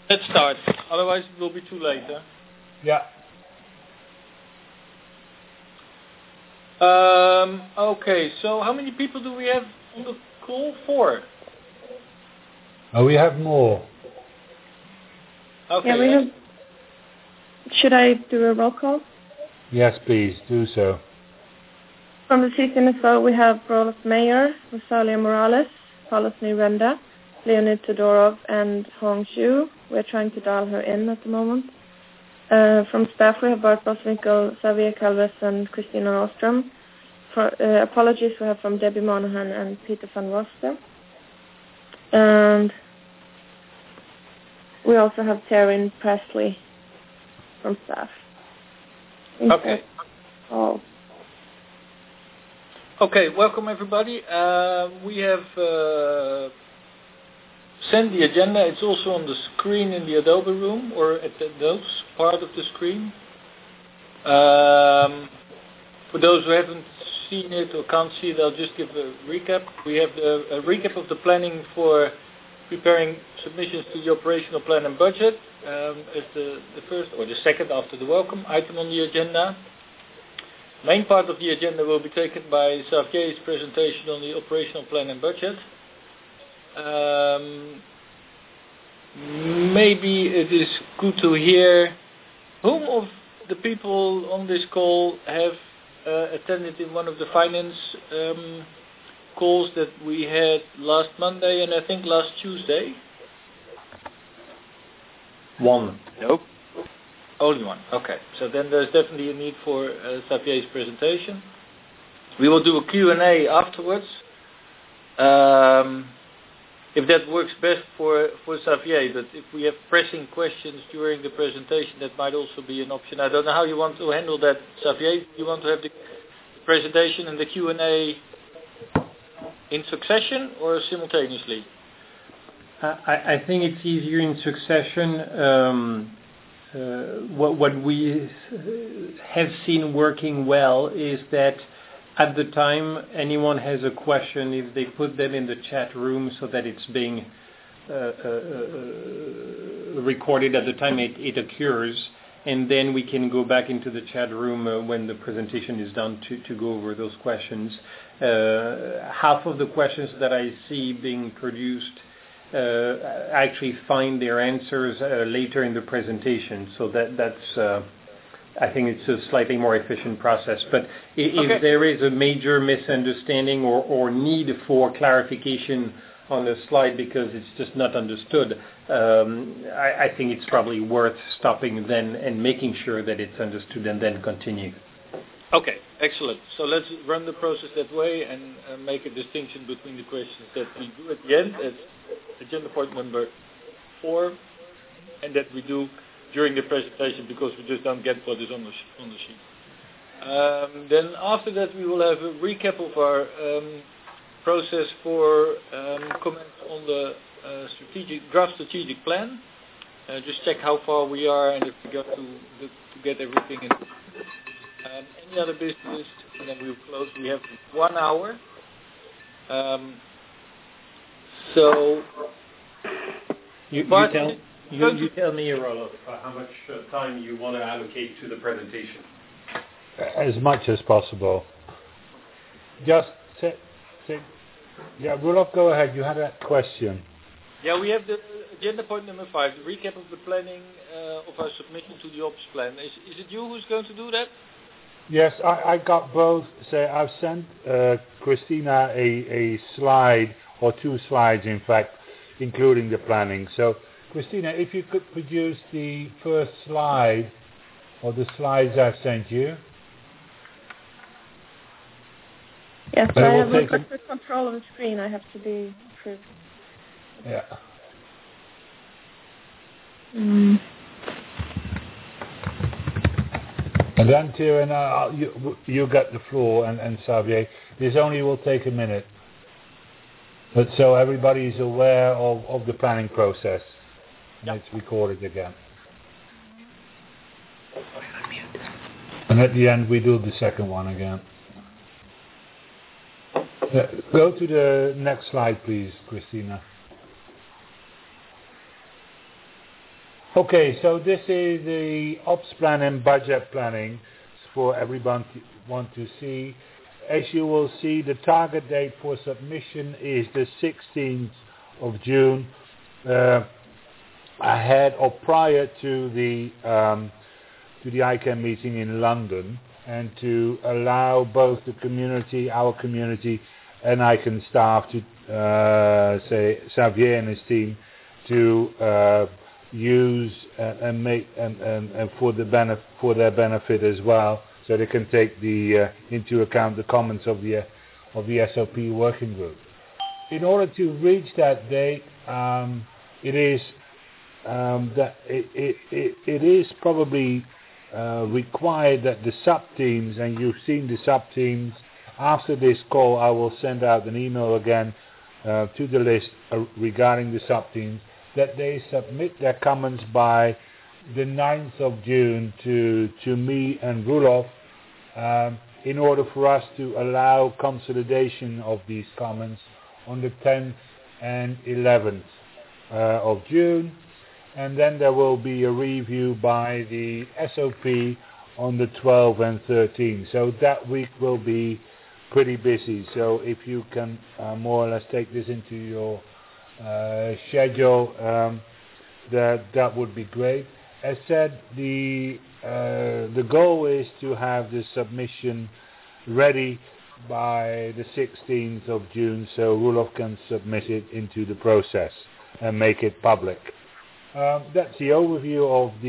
Let's start. Otherwise it will be too late. Huh? Yeah. Okay, so how many people do we have on the call? 4. Oh, we have more. Okay. Yeah, we have. Should I do a roll call? Yes, please, do so. From the CCNSO, we have Rolof Meyer, Rosalia Morales, Paulus Nyrenda, Leonid Todorov, and Hong Xu. We're trying to dial her in at the moment. From staff, we have Bart Boswinkel, Xavier Calves, and Christina Ostrom. Apologies we have from Debbie Monahan and Peter van Roster. And we also have Taryn Presley from staff. Okay. Oh. Okay, welcome everybody. We have sent the agenda. It's also on the screen in the Adobe room or at the notes part of the screen. For those who haven't seen it or can't see it, I'll just give a recap. We have a recap of the planning for preparing submissions to the operational plan and budget as the first or the second after the welcome item on the agenda. Main part of the agenda will be taken by Xavier's presentation on the operational plan and budget. Maybe it is good to hear whom of the people on this call have attended in one of the finance calls that we had last Monday and I think last Tuesday. 1. Nope. Only 1. Okay. So then there's definitely a need for Xavier's presentation. We will do a Q&A afterwards. If that works best for Xavier, but if we have pressing questions during the presentation, that might also be an option. I don't know how you want to handle that, Xavier. You want to have the presentation and the Q&A in succession or simultaneously? I think it's easier in succession. What we have seen working well is that at the time anyone has a question, if they put them in the chat room so that it's being recorded at the time it occurs, and then we can go back into the chat room when the presentation is done to go over those questions. Half of the questions that I see being produced actually find their answers later in the presentation, so that's I think it's a slightly more efficient process. But if there is a major misunderstanding or need for clarification on the slide because it's just not understood, I think it's probably worth stopping then and making sure that it's understood and then continue. Okay, excellent. So let's run the process that way and make a distinction between the questions that we do at the end as agenda point number 4 and that we do during the presentation because we just don't get what is on the sheet. Then after that we will have a recap of our process for comments on the draft strategic plan. Just check how far we are and if we got to get everything in. Any other business, and then we'll close. We have 1 hour. So you tell me, Rolof, how much time you want to allocate to the presentation. As much as possible. Just say, yeah, Rolof, go ahead. You had a question. Yeah, we have the agenda point number 5, the recap of the planning of our submission to the ops plan. Is it you who's going to do that? Yes, I got both. So I've sent Christina a slide, or 2 slides in fact, including the planning. So Christina, if you could produce the first slide, or the slides I've sent you. Yes, I have requested control of the screen. I have to be approved. Yeah. And then, Taryn, you get the floor, and Xavier. This only will take a minute. But so everybody is aware of the planning process. And it's recorded again. And at the end, we do the second one again. Go to the next slide, please, Christina. Okay, so this is the ops plan and budget planning for everyone to want to see. As you will see, the target date for submission is the 16th of June, ahead or prior to the ICANN meeting in London, and to allow both the community, our community, and ICANN staff to, say, Xavier and his team, to use and make and for their benefit as well, so they can take into account the comments of the SOP working group. In order to reach that date, it is probably required that the sub-teams, and you've seen the sub-teams, after this call I will send out an email again to the list regarding the sub-teams, that they submit their comments by the 9th of June to me and Roelof, in order for us to allow consolidation of these comments on the 10th and 11th of June, and then there will be a review by the SOP on the 12th and 13th. So that week will be pretty busy. So if you can more or less take this into your schedule, that would be great. As said, the goal is to have the submission ready by the 16th of June, so Roelof can submit it into the process and make it public. That's the overview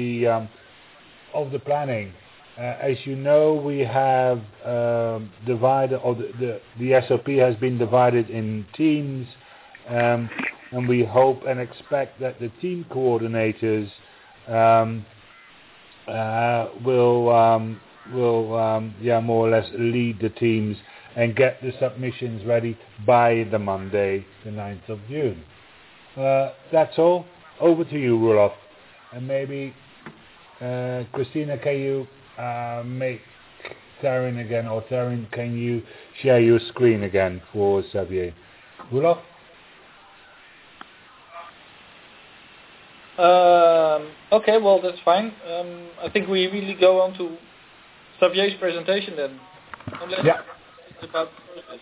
of the planning. As you know, we have divided, or the SOP has been divided in teams, and we hope and expect that the team coordinators will more or less lead the teams and get the submissions ready by the Monday, the 9th of June. That's all. Over to you, Roelof. And maybe, Christina, can you make Taryn again, or Taryn, can you share your screen again for Xavier? Roelof? Okay, well, that's fine. I think we really go on to Xavier's presentation then. Yeah. It's about the process.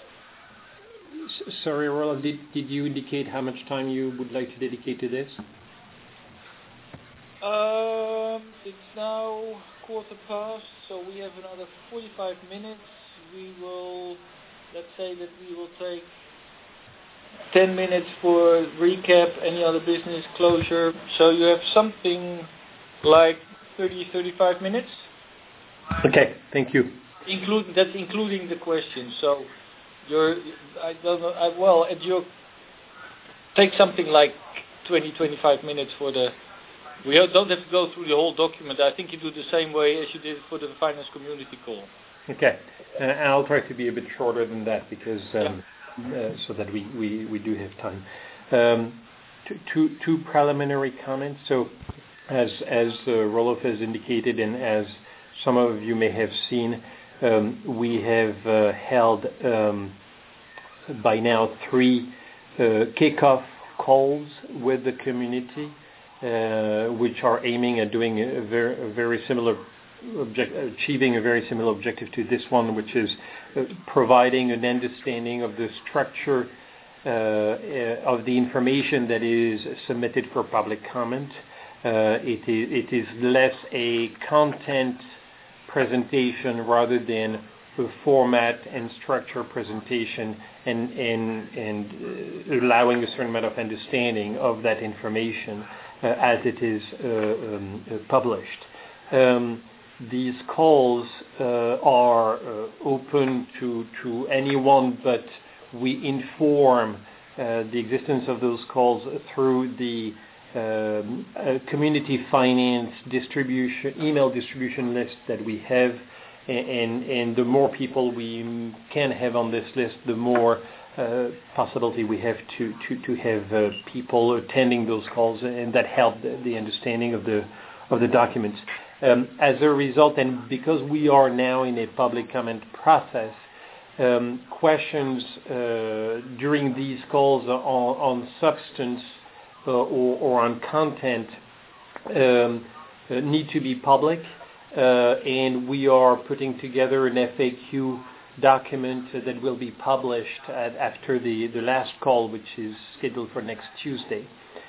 Sorry, Roelof, did you indicate how much time you would like to dedicate to this? It's now 15:15, so we have another 45 minutes. Let's say that we will take 10 minutes for recap, any other business closure. So you have something like 35 minutes. Okay, thank you. That's including the questions. So I don't know. Take something like 20-25 minutes for the. We don't have to go through the whole document. I think you do the same way as you did for the finance community call. Okay, and I'll try to be a bit shorter than that because so that we do have time. Two preliminary comments. So, as Roelof has indicated, and as some of you may have seen, we have held by now 3 kickoff calls with the community, which are aiming at doing a very similar achieving a very similar objective to this one, which is providing an understanding of the structure of the information that is submitted for public comment. It is less a content presentation rather than a format and structure presentation, and allowing a certain amount of understanding of that information as it is published. These calls are open to anyone, but we inform the existence of those calls through the community finance email distribution list that we have, and the more people we can have on this list, the more possibility we have to have people attending those calls, and that help the understanding of the documents. As a result, and because we are now in a public comment process, questions during these calls on substance or on content need to be public, and we are putting together an FAQ document that will be published after the last call, which is scheduled for next Tuesday.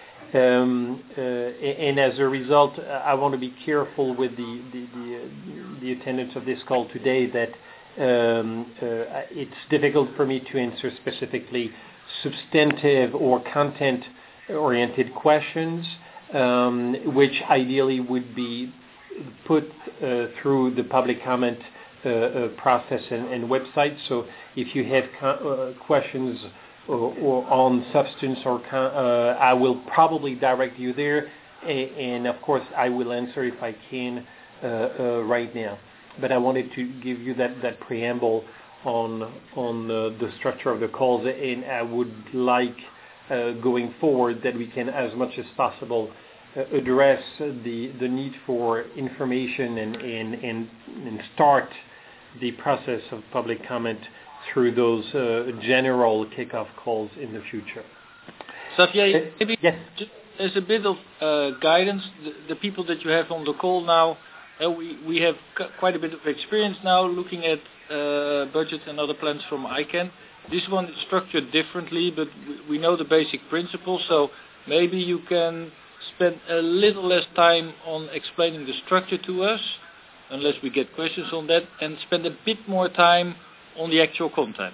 And as a result, I want to be careful with the attendance of this call today that it's difficult for me to answer specifically substantive or content-oriented questions, which ideally would be put through the public comment process and website. So if you have questions or on substance, I will probably direct you there, and of course I will answer if I can right now. But I wanted to give you that preamble on the structure of the calls, and I would like going forward that we can, as much as possible, address the need for information and start the process of public comment through those general kickoff calls in the future. Xavier, maybe yes. Just as a bit of guidance, the people that you have on the call now, we have quite a bit of experience now looking at budgets and other plans from ICANN. This one is structured differently, but we know the basic principles, so maybe you can spend a little less time on explaining the structure to us, unless we get questions on that, and spend a bit more time on the actual content.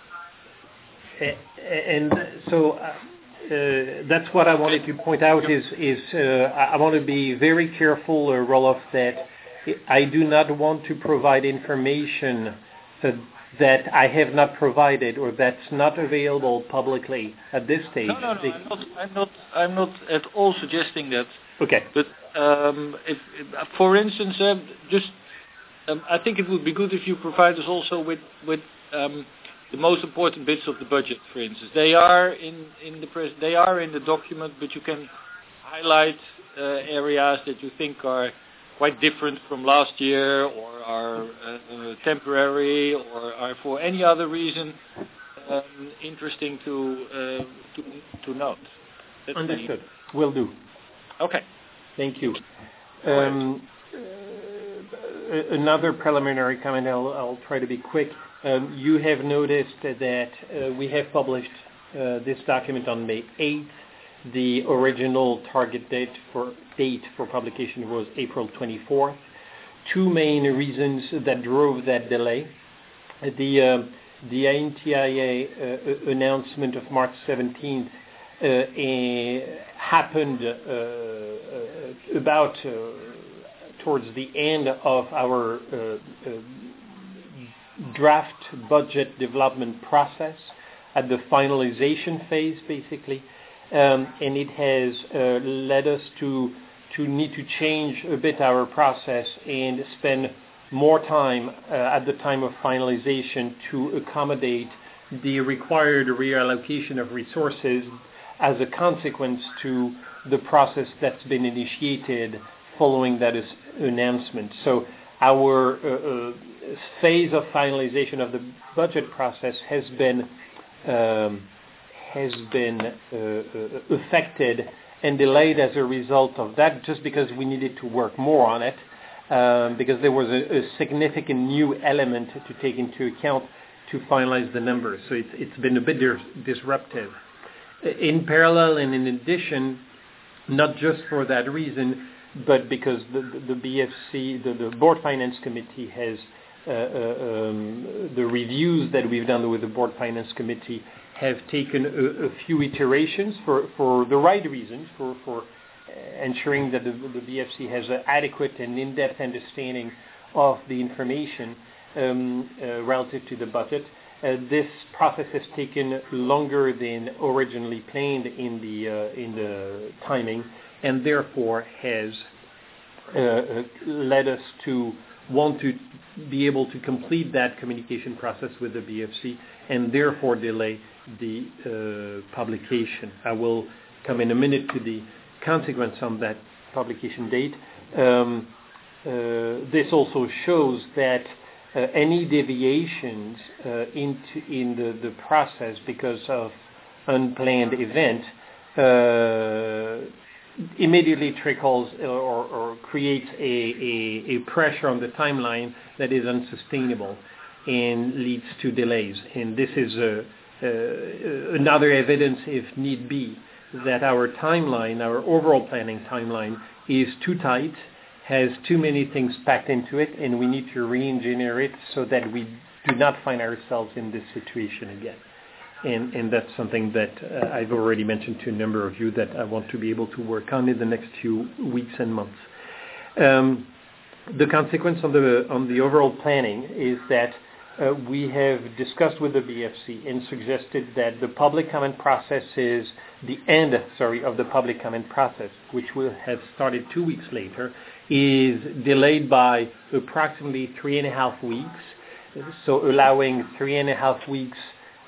And so that's what I wanted to point out is I want to be very careful, Roloff, that I do not want to provide information that I have not provided or that's not available publicly at this stage. No, I'm not at all suggesting that. Okay. But if for instance, I think it would be good if you provide us also with the most important bits of the budget. For instance, they are in the document, but you can highlight areas that you think are quite different from last year, or are temporary, or are for any other reason interesting to note. That's Understood. Will do. Okay. Thank you. Another preliminary comment, I'll try to be quick. You have noticed that we have published this document on May 8th. The original target date for publication was April 24th. Two main reasons that drove that delay. The INTIA announcement of March 17th happened about towards the end of our draft budget development process, at the finalization phase, basically. And it has led us to need to change a bit our process and spend more time at the time of finalization to accommodate the required reallocation of resources as a consequence to the process that's been initiated following that announcement. So our phase of finalization of the budget process has been affected and delayed as a result of that, just because we needed to work more on it, because there was a significant new element to take into account to finalize the numbers. So it's been a bit disruptive. In parallel and in addition, not just for that reason, but because the BFC, the Board Finance Committee has the reviews that we've done with the Board Finance Committee have taken a few iterations for the right reasons, for ensuring that the BFC has an adequate and in-depth understanding of the information relative to the budget. This process has taken longer than originally planned in the timing, and therefore has led us to want to be able to complete that communication process with the BFC and therefore delay the publication. I will come in a minute to the consequence on that publication date. This also shows that any deviations in the process because of unplanned event immediately trickles or creates a pressure on the timeline that is unsustainable and leads to delays. And this is another evidence, if need be, that our timeline, our overall planning timeline, is too tight, has too many things packed into it, and we need to re-engineer it so that we do not find ourselves in this situation again. And that's something that I've already mentioned to a number of you that I want to be able to work on in the next few weeks and months. The consequence on the overall planning is that we have discussed with the BFC and suggested that the public comment process is the end of the public comment process, which will have started 2 weeks later, is delayed by approximately 3.5 weeks, so allowing 3.5 weeks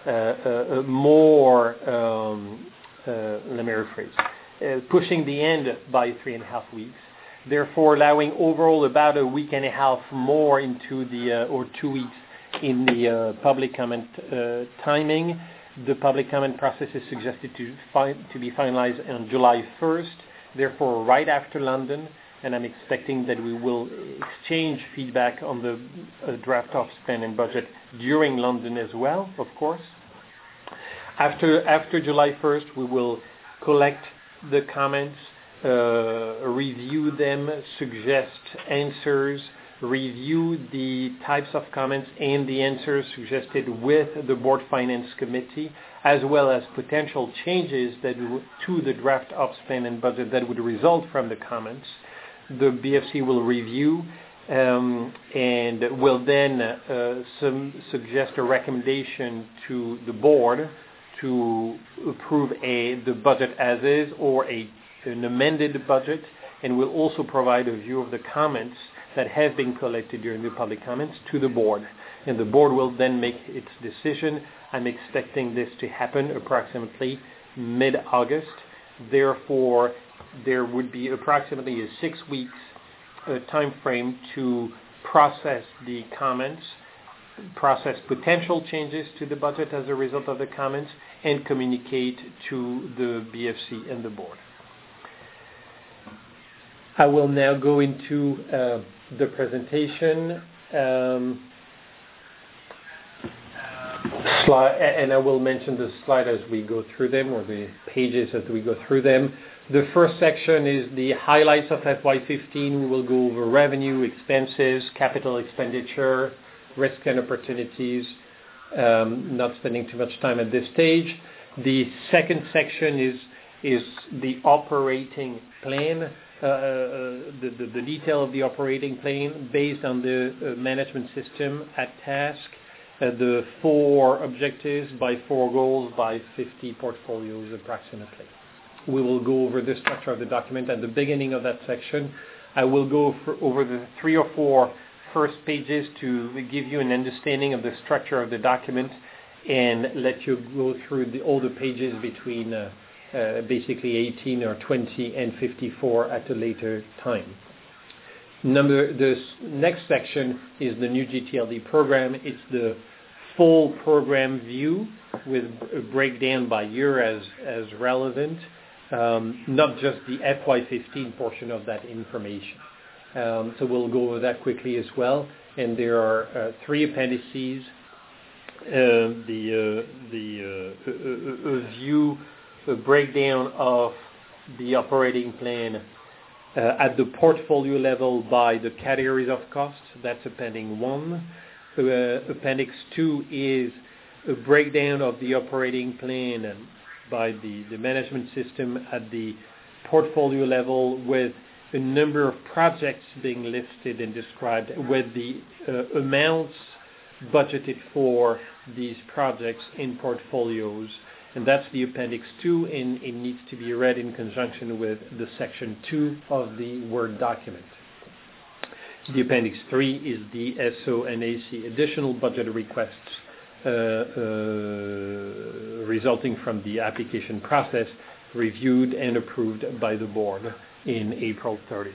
more, let me rephrase, pushing the end by 3.5 weeks, therefore allowing overall about a week and a half more into the, or 2 weeks in the public comment timing. The public comment process is suggested to be finalized on July 1st, therefore right after London, and I'm expecting that we will exchange feedback on the draft office plan and budget during London as well, of course. After July 1st, we will collect the comments, review them, suggest answers, review the types of comments and the answers suggested with the Board Finance Committee, as well as potential changes to the draft office plan and budget that would result from the comments. The BFC will review and will then suggest a recommendation to the board to approve the budget as is or an amended budget, and will also provide a view of the comments that have been collected during the public comments to the board. And the board will then make its decision. I'm expecting this to happen approximately mid-August. Therefore, there would be approximately a 6 weeks time frame to process the comments, process potential changes to the budget as a result of the comments, and communicate to the BFC and the board. I will now go into the presentation slide, and I will mention the slide as we go through them, or the pages as we go through them. The first section is the highlights of FY15. We will go over revenue, expenses, capital expenditure, risk and opportunities, not spending too much time at this stage. The second section is the operating plan, the detail of the operating plan based on the management system at task, the 4 objectives by 4 goals by 50 portfolios approximately. We will go over the structure of the document at the beginning of that section. I will go over the 3 or 4 first pages to give you an understanding of the structure of the document and let you go through all the pages between basically 18 or 20 and 54 at a later time. The next section is the new GTLD program. It's the full program view with a breakdown by year as relevant, not just the FY15 portion of that information. So we'll go over that quickly as well. And there are 3 appendices. A breakdown of the operating plan at the portfolio level by the categories of costs. That's Appendix 1. Appendix 2 is a breakdown of the operating plan by the management system at the portfolio level, with a number of projects being listed and described with the amounts budgeted for these projects in portfolios. And that's the Appendix 2, and it needs to be read in conjunction with the Section 2 of the Word document. The Appendix 3 is the SO and AC additional budget requests resulting from the application process, reviewed and approved by the board in April 30th.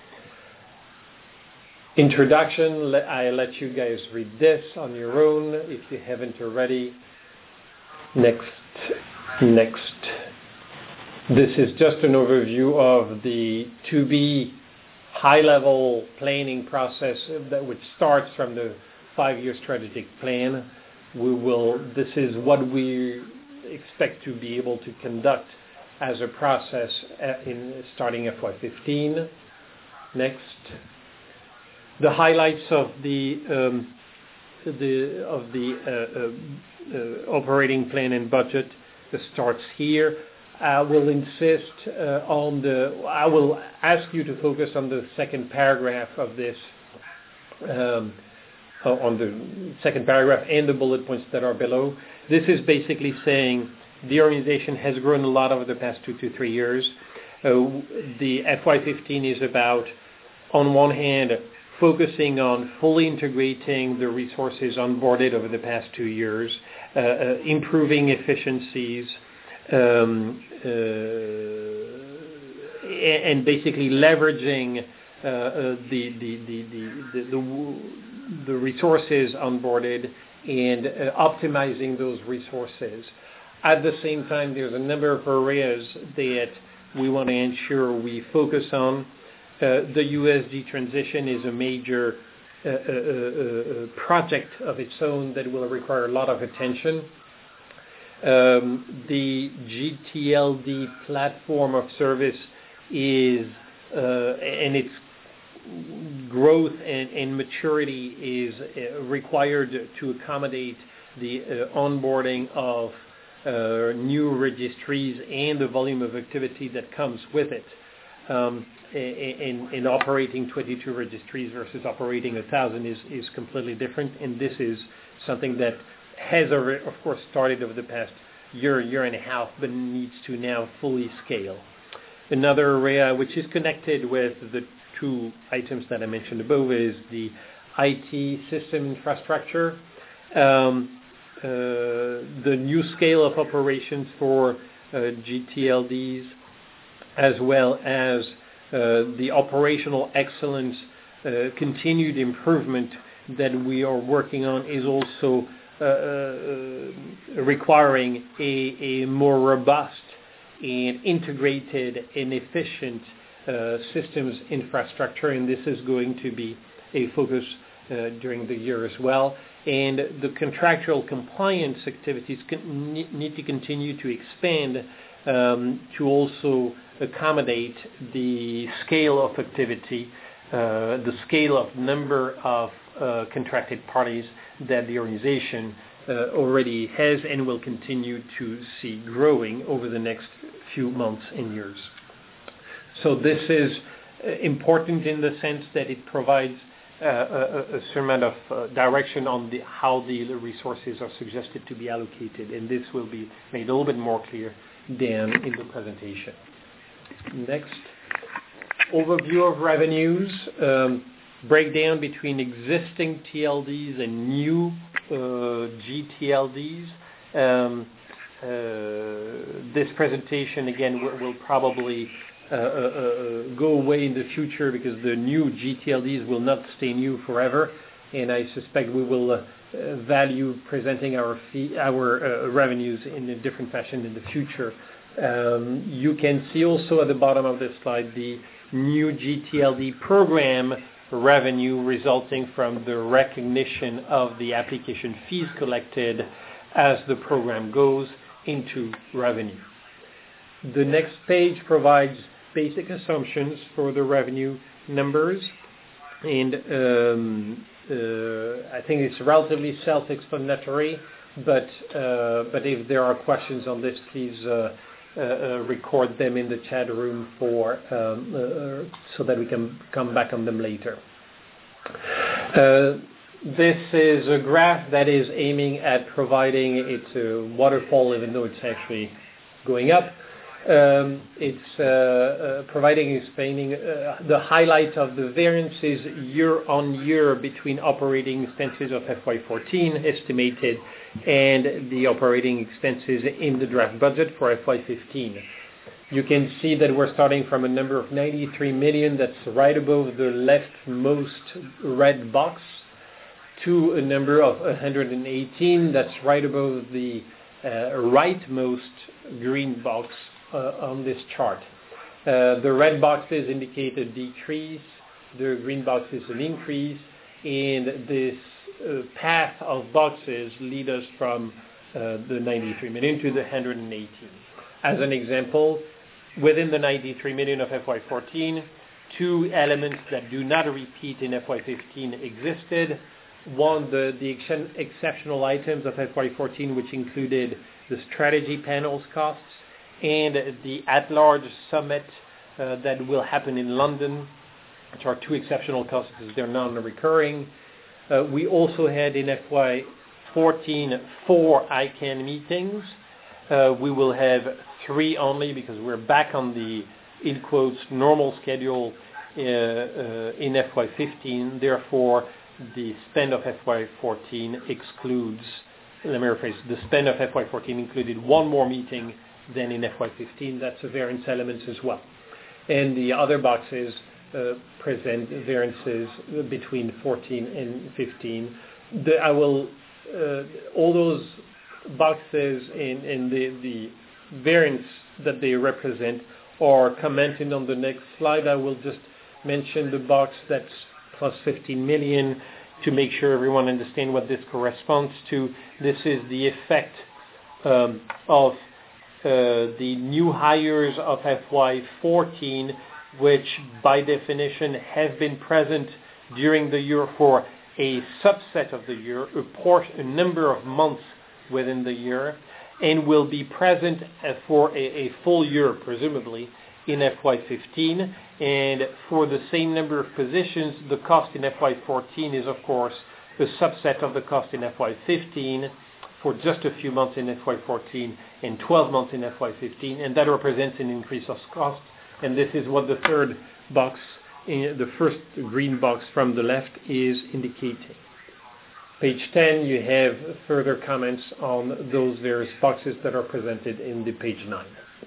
Introduction, I let you guys read this on your own if you haven't already. Next. This is just an overview of the to-be high-level planning process which starts from the 5-year strategic plan. This is what we expect to be able to conduct as a process starting FY15. Next, the highlights of the operating plan and budget starts here. I will ask you to focus on the second paragraph of this, on the second paragraph and the bullet points that are below. This is basically saying the organization has grown a lot over the past 2 to 3 years. The FY15 is about, on one hand, focusing on fully integrating the resources onboarded over the past 2 years, improving efficiencies, and basically leveraging the resources onboarded and optimizing those resources. At the same time, there's a number of areas that we want to ensure we focus on. The USG transition is a major project of its own that will require a lot of attention. The GTLD platform of service is, and its growth and maturity is required to accommodate the onboarding of new registries and the volume of activity that comes with it. In operating 22 registries versus operating 1,000 is completely different, and this is something that has already, of course, started over the past year and a half, but needs to now fully scale. Another area which is connected with the 2 items that I mentioned above is the IT system infrastructure, the new scale of operations for GTLDs, as well as the operational excellence, continued improvement that we are working on is also requiring a more robust and integrated and efficient systems infrastructure, and this is going to be a focus during the year as well. And the contractual compliance activities need to continue to expand to also accommodate the scale of activity, the scale of number of contracted parties that the organization already has and will continue to see growing over the next few months and years. So this is important in the sense that it provides a certain amount of direction on how the resources are suggested to be allocated, and this will be made a little bit more clear down in the presentation. Next, overview of revenues, breakdown between existing TLDs and new GTLDs. This presentation, again, will probably go away in the future because the new GTLDs will not stay new forever, and I suspect we will value presenting our revenues in a different fashion in the future. You can see also at the bottom of this slide the new GTLD program revenue resulting from the recognition of the application fees collected as the program goes into revenue. The next page provides basic assumptions for the revenue numbers, and I think it's relatively self-explanatory, but if there are questions on this, please record them in the chat room so that we can come back on them later. This is a graph that is aiming at providing, it's a waterfall even though it's actually going up. It's explaining the highlight of the variances year on year between operating expenses of FY14 estimated and the operating expenses in the draft budget for FY15. You can see that we're starting from a number of 93 million, that's right above the leftmost red box, to a number of 118, that's right above the rightmost green box, on this chart. The red boxes indicate a decrease, the green boxes an increase, and this path of boxes lead us from the 93 million to the 118. As an example, within the 93 million of FY14, two elements that do not repeat in FY15 existed. One, the exceptional items of FY14, which included the strategy panels costs and the at-large summit that will happen in London, which are two exceptional costs because they're non-recurring. We also had in FY14 4 ICANN meetings. We will have 3 only because we're back on the, in quotes, normal schedule in FY15. Therefore, the spend of FY14 excludes, let me rephrase, the spend of FY14 included one more meeting than in FY15. That's a variance element as well. And the other boxes present variances between 14 and 15. All those boxes and the variance that they represent are commented on the next slide. I will just mention the box that's plus 15 million to make sure everyone understands what this corresponds to. This is the effect of the new hires of FY14, which by definition have been present during the year for a subset of the year, a number of months within the year, and will be present for a full year, presumably, in FY15. And for the same number of positions, the cost in FY14 is, of course, a subset of the cost in FY15 for just a few months in FY14 and 12 months in FY15, and that represents an increase of cost. And this is what the third box, the first green box from the left, is indicating. Page 10, you have further comments on those various boxes that are presented in the page 9.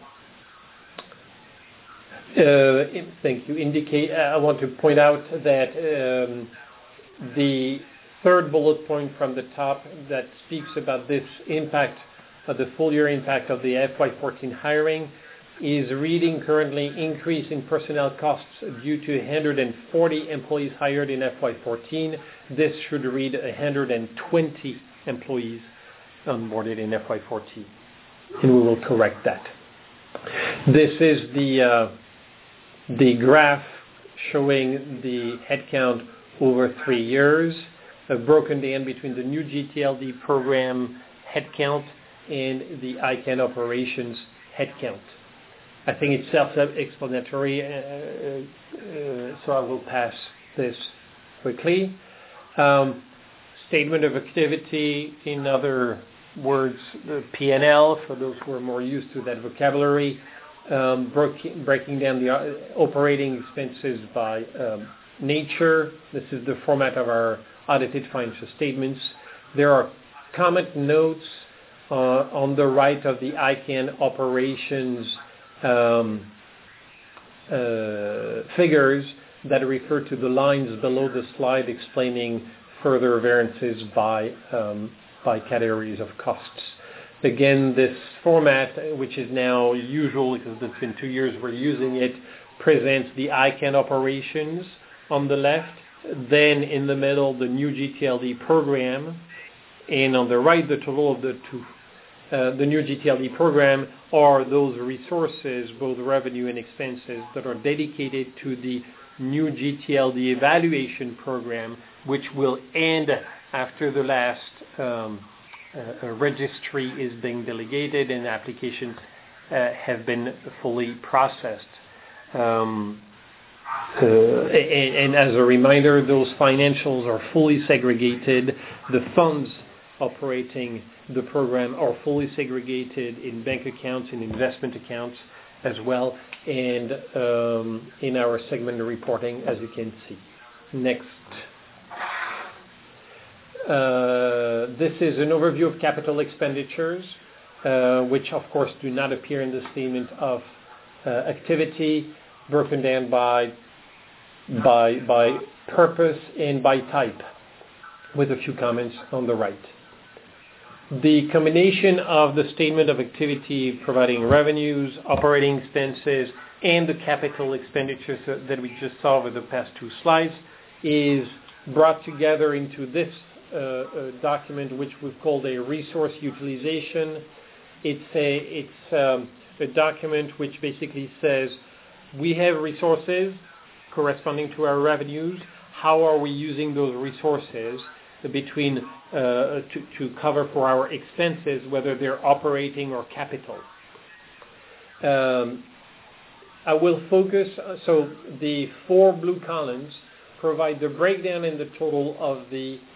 Thank you. I want to point out that the third bullet point from the top that speaks about this impact, the full year impact of the FY14 hiring, is reading currently increase in personnel costs due to 140 employees hired in FY14. This should read 120 employees onboarded in FY14, and we will correct that. This is the graph showing the headcount over 3 years, broken down between the new GTLD program headcount and the ICANN operations headcount. I think it's self-explanatory, so I will pass this quickly. Statement of activity, in other words, the P&L, for those who are more used to that vocabulary, breaking down the operating expenses by nature. This is the format of our audited financial statements. There are comment notes on the right of the ICANN operations figures that refer to the lines below the slide explaining further variances by categories of costs. Again, this format, which is now usual because it's been 2 years we're using it, presents the ICANN operations on the left, then in the middle the new GTLD program, and on the right the total of the two. The new GTLD program are those resources, both revenue and expenses, that are dedicated to the new GTLD evaluation program, which will end after the last registry is being delegated and applications have been fully processed. And as a reminder, those financials are fully segregated. The funds operating the program are fully segregated in bank accounts and investment accounts as well, and in our segment reporting, as you can see. Next. This is an overview of capital expenditures, which of course do not appear in the statement of activity, broken down by purpose and by type, with a few comments on the right. The combination of the statement of activity providing revenues, operating expenses, and the capital expenditures that we just saw over the past two slides is brought together into this document, which we've called a resource utilization. It's a document which basically says we have resources corresponding to our revenues. How are we using those resources between to cover for our expenses, whether they're operating or capital? I will focus. So the four blue columns provide the breakdown in the total of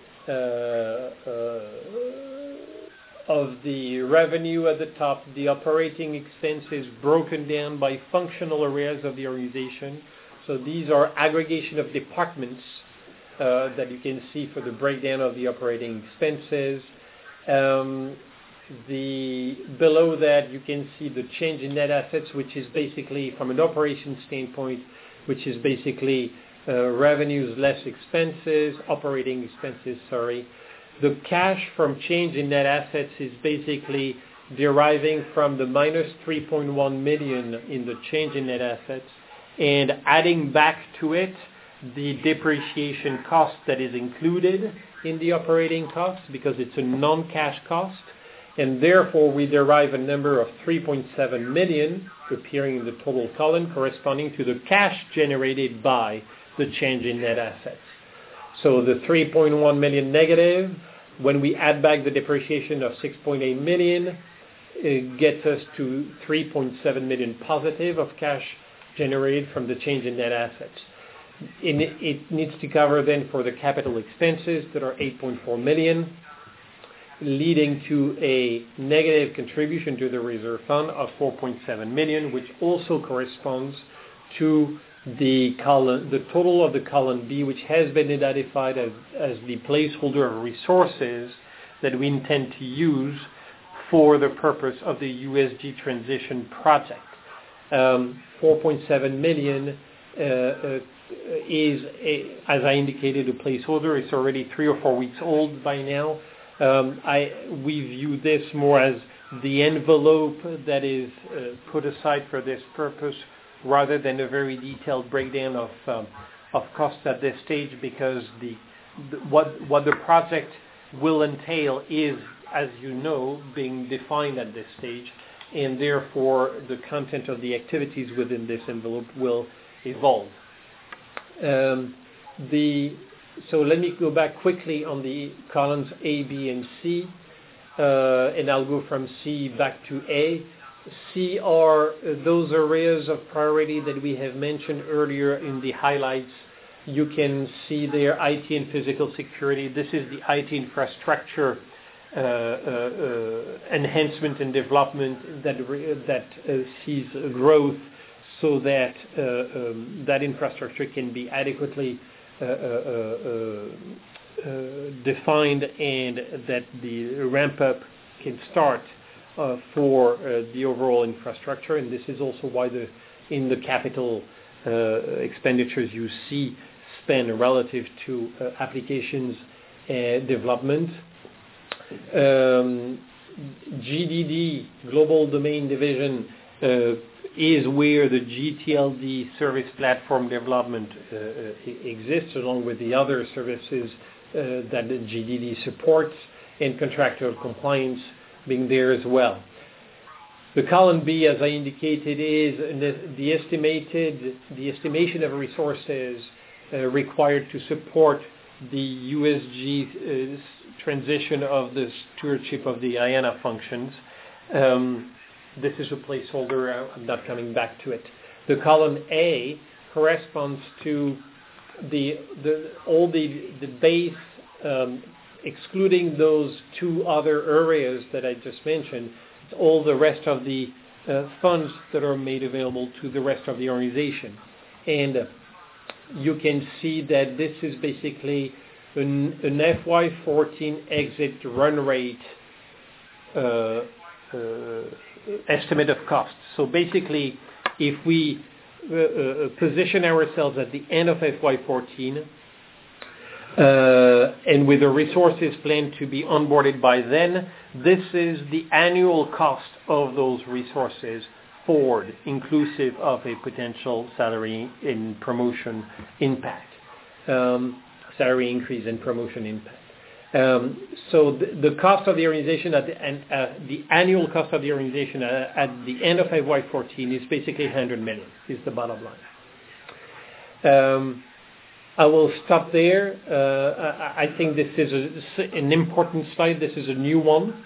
the revenue at the top, the operating expenses broken down by functional areas of the organization. So these are aggregation of departments that you can see for the breakdown of the operating expenses. Below that you can see the change in net assets, which is basically from an operations standpoint, which is basically revenues less expenses, operating expenses, The cash from change in net assets is basically deriving from the minus 3.1 million in the change in net assets and adding back to it the depreciation cost that is included in the operating costs because it's a non-cash cost, and therefore we derive a number of 3.7 million appearing in the total column corresponding to the cash generated by the change in net assets. So the 3.1 million negative, when we add back the depreciation of 6.8 million, it gets us to 3.7 million positive of cash generated from the change in net assets. It needs to cover then for the capital expenses that are 8.4 million, leading to a negative contribution to the reserve fund of 4.7 million, which also corresponds to the total of the column B, which has been identified as the placeholder of resources that we intend to use for the purpose of the USG transition project. 4.7 million is, as I indicated, a placeholder. It's already 3 or 4 weeks old by now. We view this more as the envelope that is put aside for this purpose, rather than a very detailed breakdown of costs at this stage, because what the project will entail is, as you know, being defined at this stage, and therefore the content of the activities within this envelope will evolve. So let me go back quickly on the columns A, B, and C, and I'll go from C back to A. C are those areas of priority that we have mentioned earlier in the highlights. You can see there IT and physical security. This is the IT infrastructure enhancement and development that sees growth, so that that infrastructure can be adequately defined and that the ramp up can start for the overall infrastructure. And this is also why in the capital expenditures you see spend relative to applications development. GDD, Global Domain Division, is where the GTLD service platform development exists, along with the other services that the GDD supports, and contractual compliance being there as well. The column B, as I indicated, is the estimation of resources required to support the USG transition of the stewardship of the IANA functions. This is a placeholder. I'm not coming back to it. The column A corresponds to all the base, excluding those two other areas that I just mentioned. All the rest of the funds that are made available to the rest of the organization. And you can see that this is basically an FY14 exit run rate estimate of costs. So basically, if we position ourselves at the end of FY14, and with the resources planned to be onboarded by then, this is the annual cost of those resources forward, inclusive of a potential salary in promotion impact, salary increase and promotion impact. So the cost of the organization the annual cost of the organization at the end of FY14 is basically 100 million, is the bottom line. I will stop there. I think this is an important slide. This is a new one.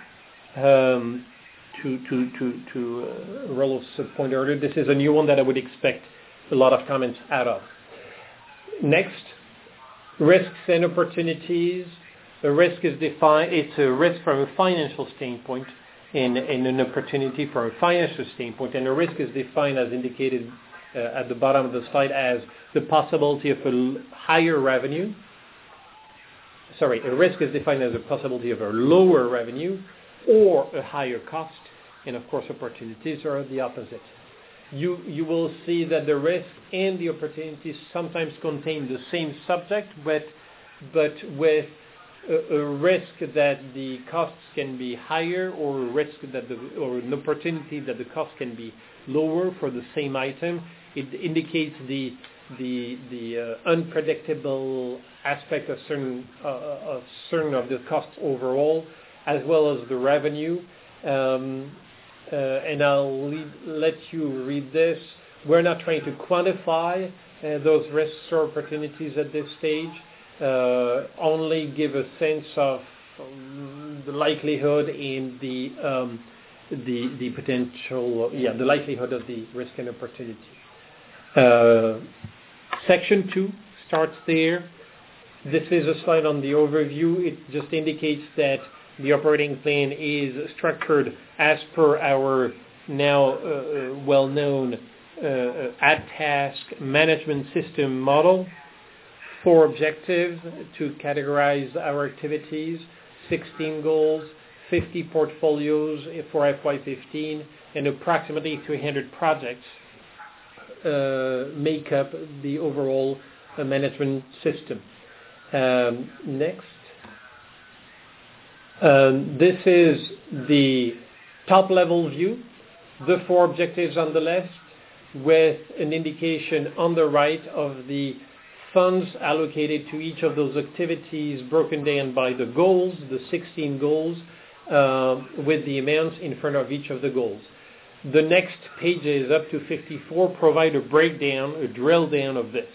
To Rolf's point earlier, this is a new one that I would expect a lot of comments out of. Next, risks and opportunities. A risk is defined. It's a risk from a financial standpoint, and an opportunity from a financial standpoint. And a risk is defined, as indicated at the bottom of the slide, as the possibility of a higher revenue. Sorry, a risk is defined as a possibility of a lower revenue or a higher cost, and of course opportunities are the opposite. You will see that the risk and the opportunities sometimes contain the same subject, but with a risk that the costs can be higher, or a risk that or an opportunity that the cost can be lower for the same item. It indicates the unpredictable aspect of certain of the costs overall, as well as the revenue. And I'll let you read this. We're not trying to quantify those risks or opportunities at this stage. Only give a sense of the likelihood and the potential, the likelihood of the risk and opportunity. Section 2 starts there. This is a slide on the overview. It just indicates that the operating plan is structured as per our now well-known AdTask management system model. 4 objectives to categorize our activities, 16 goals, 50 portfolios for FY15, and approximately 300 projects make up the overall management system. Next. This is the top-level view, the 4 objectives on the left, with an indication on the right of the funds allocated to each of those activities, broken down by the goals, the 16 goals, with the amounts in front of each of the goals. The next pages, up to 54, provide a breakdown, a drill down of this.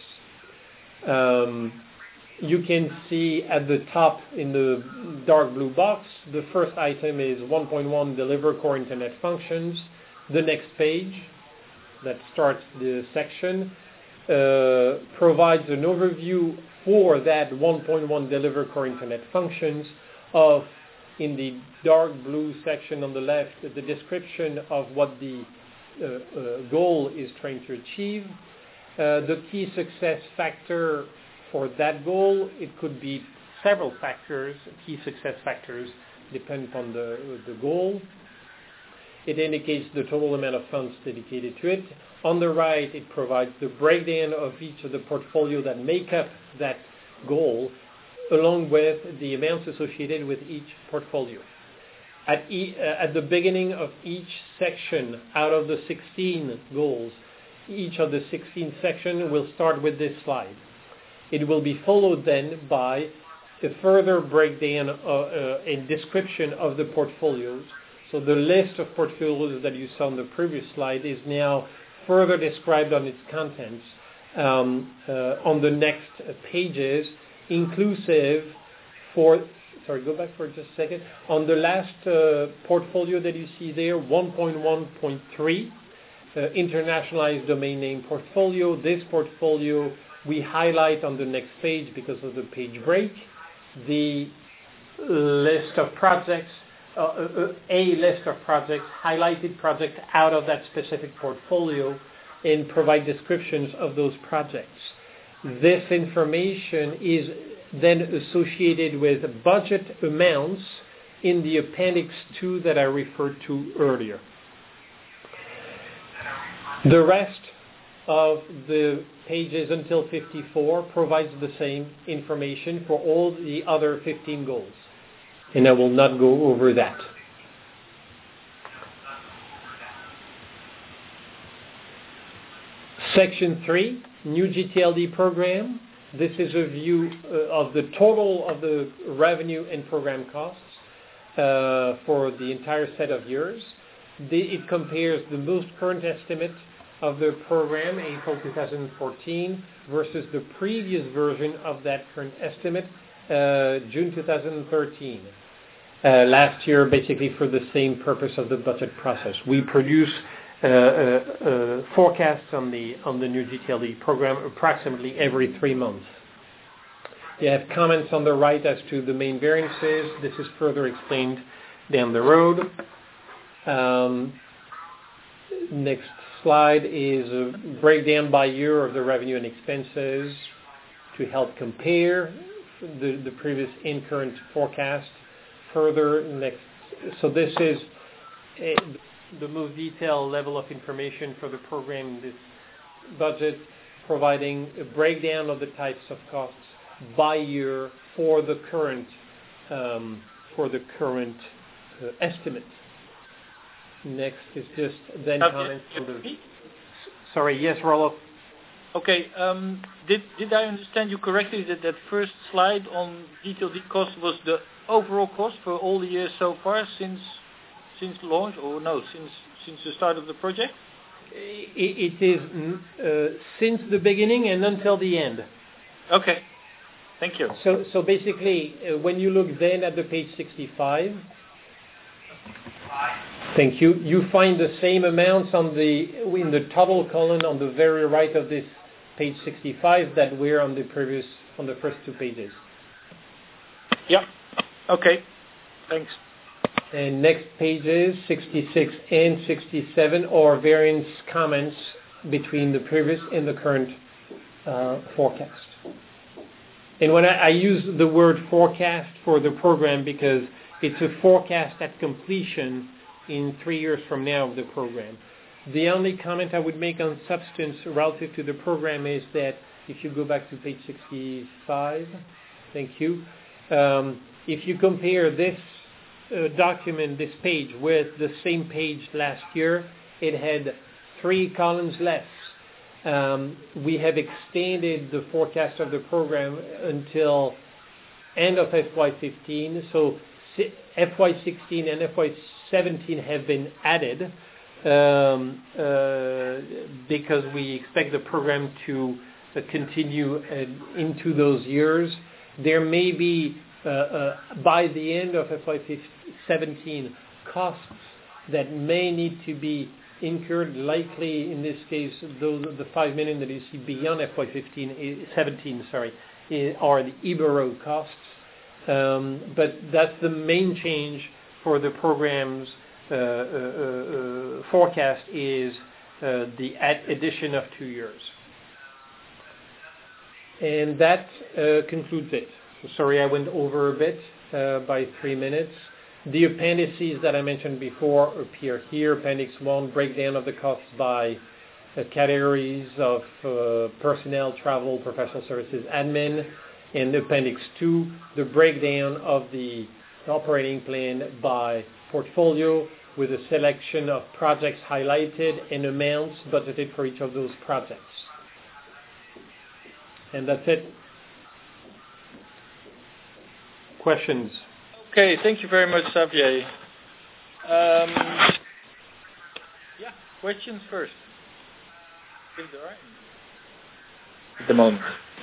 You can see at the top in the dark blue box, the first item is 1.1, deliver core internet functions. The next page, that starts the section, provides an overview for that 1.1 deliver core internet functions of, in the dark blue section on the left, the description of what the goal is trying to achieve. The key success factor for that goal, it could be several factors, key success factors, depending upon the goal. It indicates the total amount of funds dedicated to it. On the right, it provides the breakdown of each of the portfolio that make up that goal, along with the amounts associated with each portfolio. At the beginning of each section, out of the 16 goals, each of the 16 sections will start with this slide. It will be followed then by a further breakdown and description of the portfolios. So the list of portfolios that you saw on the previous slide is now further described on its contents on the next pages, inclusive for, sorry, go back for just a second. On the last portfolio that you see there, 1.1.3, internationalized domain name portfolio. This portfolio we highlight on the next page because of the page break. The list of projects, a list of projects, highlighted projects out of that specific portfolio, and provide descriptions of those projects. This information is then associated with budget amounts in the Appendix 2 that I referred to earlier. The rest of the pages until 54 provides the same information for all the other 15 goals. And I will not go over that. Section 3, new GTLD program. This is a view of the total of the revenue and program costs for the entire set of years. It compares the most current estimate of the program, April 2014, versus the previous version of that current estimate, June 2013. Last year, basically for the same purpose of the budget process. We produce forecasts on the new GTLD program approximately every 3 months. You have comments on the right as to the main variances. This is further explained down the road. Next slide is a breakdown by year of the revenue and expenses to help compare the previous and current forecast. Further, next. So this is the most detailed level of information for the program in this budget, providing a breakdown of the types of costs by year for the current estimate. Next is just then comments on the. Sorry, yes, Roloff. Okay. Did I understand you correctly that first slide on GTLD cost was the overall cost for all the years so far since launch, or no, since the start of the project? It is since the beginning and until the end. Okay. Thank you. So basically, when you look then at the page 65, thank you. You find the same amounts in the total column on the very right of this page 65 that were on the first 2 pages. Yeah. Okay. Thanks. And next pages 66 and 67 are variance comments between the previous and the current forecast. And when I use the word forecast for the program because it's a forecast at completion in 3 years from now of the program. The only comment I would make on substance relative to the program is that if you go back to page 65, thank you. If you compare this document, this page, with the same page last year, it had 3 columns less. We have extended the forecast of the program until end of FY15. So FY16 and FY17 have been added because we expect the program to continue into those years. There may be, by the end of FY17, costs that may need to be incurred, likely in this case, the 5 million that you see beyond FY17, are the Ibero costs. But that's the main change for the program's forecast is the addition of 2 years. And that concludes it. Sorry, I went over a bit by 3 minutes. The appendices that I mentioned before appear here. Appendix 1, breakdown of the costs by categories of personnel, travel, professional services, admin. And Appendix 2, the breakdown of the operating plan by portfolio with a selection of projects highlighted and amounts budgeted for each of those projects. And that's it. Questions? Okay, thank you very much, Xavier. Questions first. If there are any. At the moment.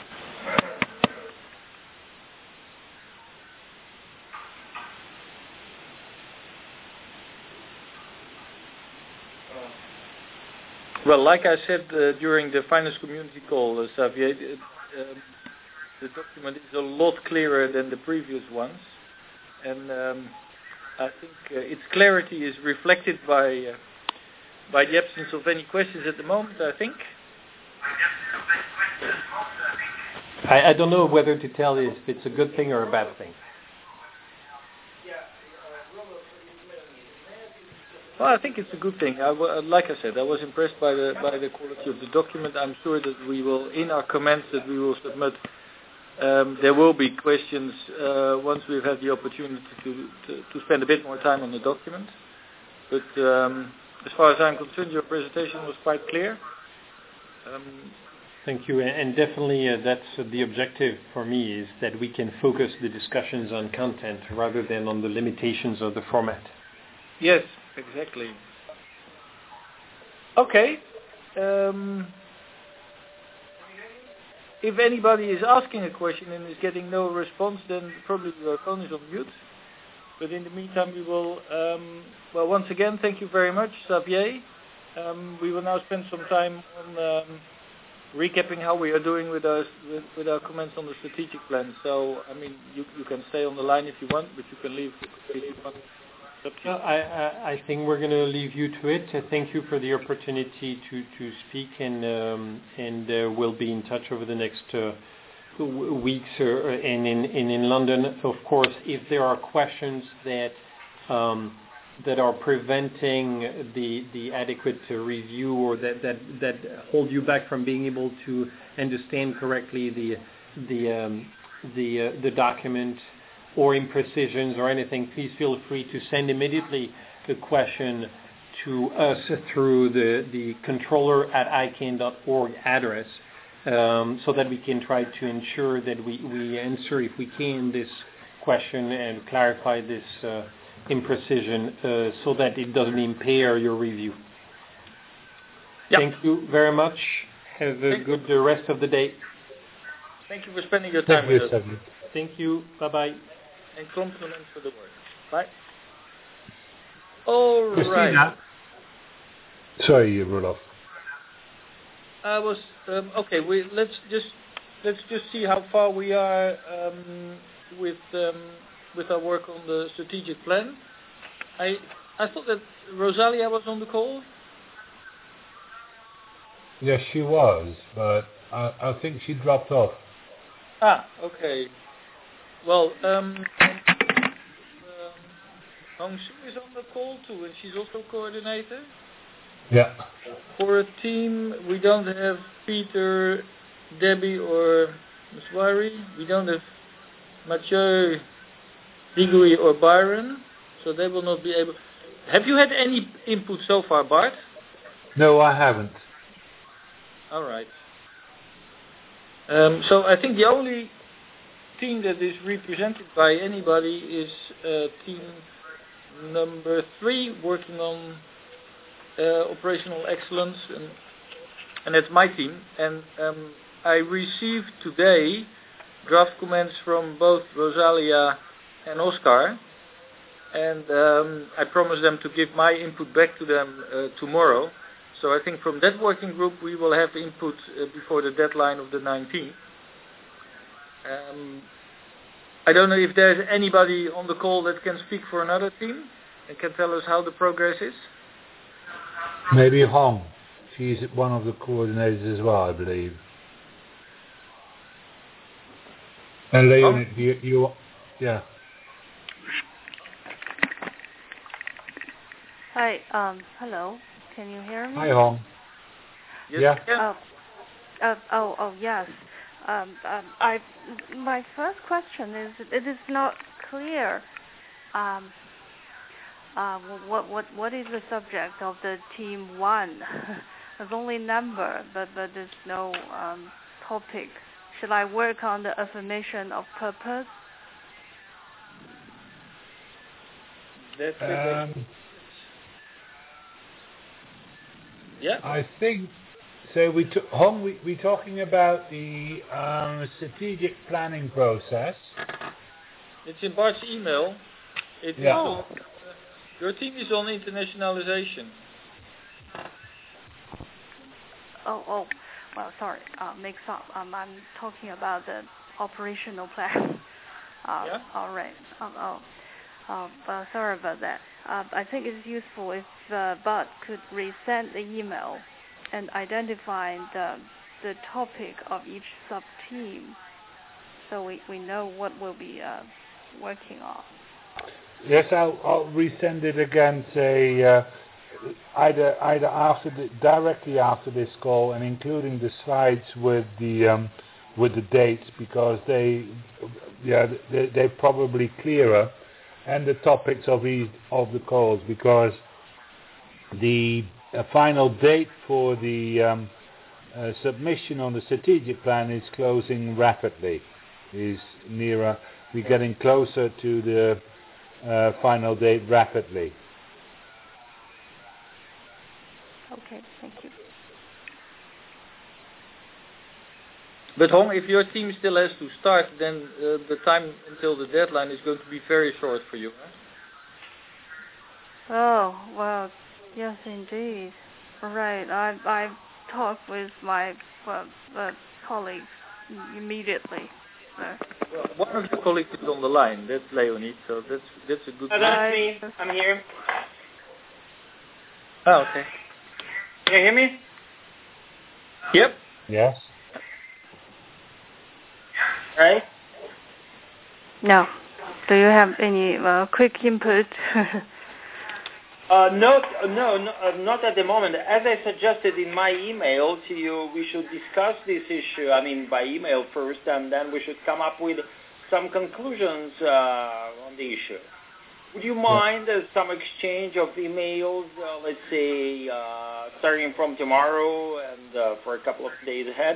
Well, like I said during the finance community call, Xavier, the document is a lot clearer than the previous ones. And I think its clarity is reflected by the absence of any questions at the moment, I think. I don't know whether to tell you if it's a good thing or a bad thing. Well, I think it's a good thing. Like I said, I was impressed by the quality of the document. I'm sure that we will, in our comments that we will submit, there will be questions once we've had the opportunity to spend a bit more time on the document. But as far as I'm concerned, your presentation was quite clear. Thank you, and definitely that's the objective for me, is that we can focus the discussions on content rather than on the limitations of the format. Yes, exactly. Okay. If anybody is asking a question and is getting no response, then probably your phone is on mute. But in the meantime, we will, well, once again, thank you very much, Xavier. We will now spend some time on recapping how we are doing with our comments on the strategic plan. So, I mean, you can stay on the line if you want, but you can leave if you want. Well, I think we're going to leave you to it. Thank you for the opportunity to speak, and we'll be in touch over the next weeks and in London. Of course, if there are questions that are preventing the adequate review, or that hold you back from being able to understand correctly the document, or imprecisions or anything, please feel free to send immediately the question to us through the controller@icann.org address, so that we can try to ensure that we answer, if we can, this question and clarify this imprecision, so that it doesn't impair your review. Yep. Thank you very much. Have a good rest of the day. Thank you for spending your time with us. Thank you. Bye-bye. And compliments for the work. Bye. All Christina. right. Sorry, Rudolf. I was okay. Let's just see how far we are with our work on the strategic plan. I thought that Rosalia was on the call. Yes, she was, but I think she dropped off. Okay. Well, Hong Su is on the call too, and she's also coordinator. Yeah. For a team, we don't have Peter, Debbie, or Maswari. We don't have Mathieu, Digui, or Byron, so they will not be able. Have you had any input so far, Bart? No, I haven't. All right. So I think the only team that is represented by anybody is team number 3, working on operational excellence, and that's my team. And I received today draft comments from both Rosalia and Oscar, and I promised them to give my input back to them tomorrow. So I think from that working group we will have input before the deadline of the 19th. I don't know if there's anybody on the call that can speak for another team and can tell us how the progress is. Maybe Hong. She's one of the coordinators as well, I believe. And Leonid, you yeah. Hi, hello. Can you hear me? Hi, Hong. Yes. Yeah. Yes. My first question is, it is not clear what is the subject of the team 1. There's only number, but there's no topic. Should I work on the affirmation of purpose? That's it. Yeah. I think so. Hong, we're talking about the strategic planning process. It's in Bart's email. Yeah. Your team is on internationalization. Oh. Well, sorry. Mix up. I'm talking about the operational plan. Yeah. All right. Sorry about that. I think it's useful if Bart could resend the email and identify the topic of each sub-team, so we know what we'll be working on. Yes, I'll resend it again. Say either directly after this call, and including the slides with the dates, because they're probably clearer, and the topics of the calls, because the final date for the submission on the strategic plan is closing rapidly. Is nearer. We're getting closer to the final date rapidly. Okay, thank you. But Hong, if your team still has to start, then the time until the deadline is going to be very short for you. Huh? Oh, well, yes, indeed. Right. I talked with my colleagues immediately. Well, one of your colleagues is on the line. That's Leonie. So that's a good. That's me. I'm here. Oh, okay. Can you hear me? Yep. Yes. Right? No. Do you have any quick input? Not at the moment. As I suggested in my email to you, we should discuss this issue, by email first, and then we should come up with some conclusions on the issue. Would you mind some exchange of emails, let's say, starting from tomorrow and for a couple of days ahead?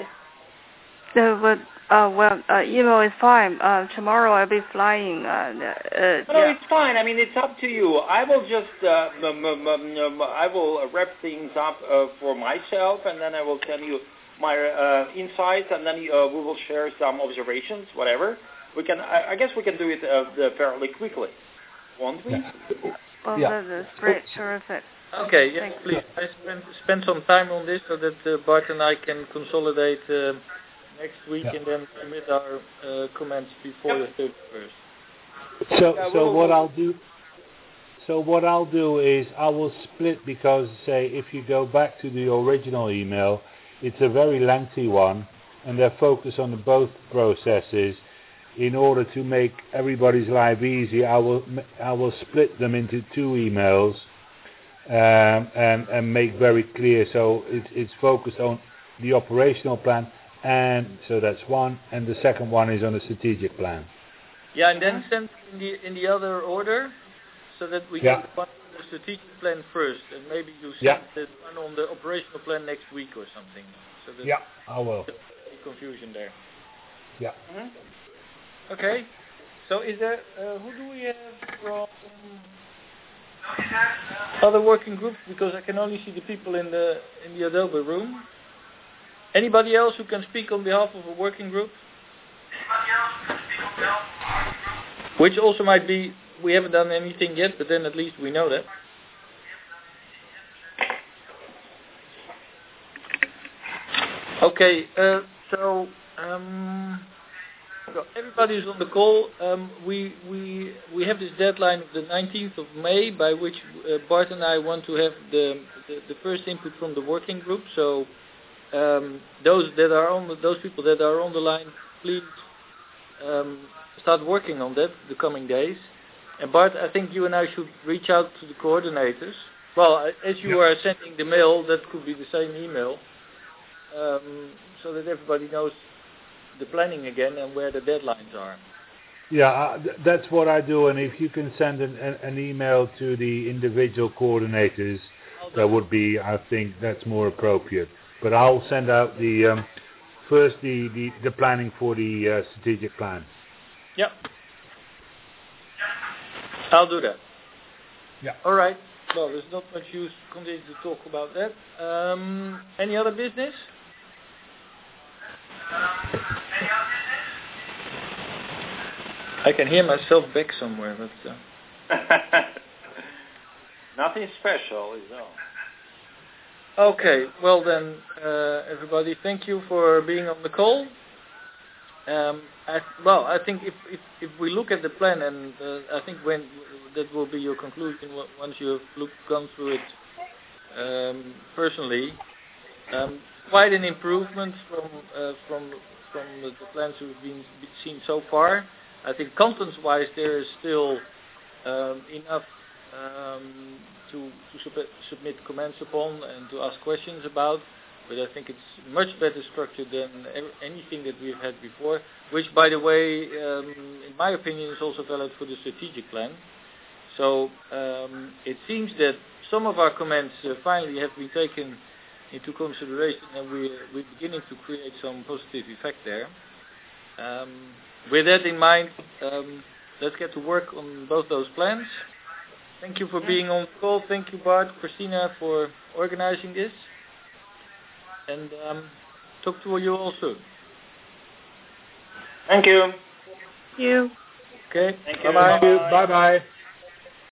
Email is fine. Tomorrow I'll be flying. It's fine. It's up to you. I will just, I will wrap things up for myself, and then I will send you my insights, and then we will share some observations, whatever. I guess we can do it fairly quickly, won't we? Well, that is great. Terrific. Okay, yes, please. I spend some time on this so that Bart and I can consolidate next week and then submit our comments before the 31st. So what I'll do is I will split, because say if you go back to the original email, it's a very lengthy one, and they're focused on both processes. In order to make everybody's life easy, I will split them into two emails and make very clear. So it's focused on the operational plan. And so that's one, and the second one is on the strategic plan. Yeah, and then send in the other order, so that we get the one on the strategic plan first, and maybe you send the one on the operational plan next week or something. So that I will. There's no confusion there. Yeah. Mm-hmm. Okay. So is there who do we have from other working groups? Because I can only see the people in the Adobe room. Anybody else who can speak on behalf of a working group? Which also might be, we haven't done anything yet, but then at least we know that. Okay, so everybody is on the call. We have this deadline of the 19th of May, by which Bart and I want to have the first input from the working group. So those people that are on the line, please start working on that the coming days. And Bart, I think you and I should reach out to the coordinators. Well, as you are sending the mail, that could be the same email, so that everybody knows the planning again and where the deadlines are. Yeah, that's what I do. And if you can send an email to the individual coordinators, that would be, I think, that's more appropriate. But I'll send out the first the planning for the strategic plan. Yep. I'll do that. Yeah. All right. Well, there's not much use continuing to talk about that. Any other business? I can hear myself back somewhere, but nothing special, is all. Okay, well then, everybody, thank you for being on the call. I think if we look at the plan, and I think when that will be your conclusion once you have gone through it personally, quite an improvement from the plans we've been seen so far. I think contents-wise there is still enough to submit comments upon and to ask questions about. But I think it's much better structured than anything that we've had before, which, by the way, in my opinion, is also valid for the strategic plan. So it seems that some of our comments finally have been taken into consideration, and we're beginning to create some positive effect there. With that in mind, let's get to work on both those plans. Thank you for being on the call. Thank you, Bart, Christina, for organizing this. And talk to you all soon. Thank you. Thank you. Okay. Thank you. Bye-bye. Bye-bye.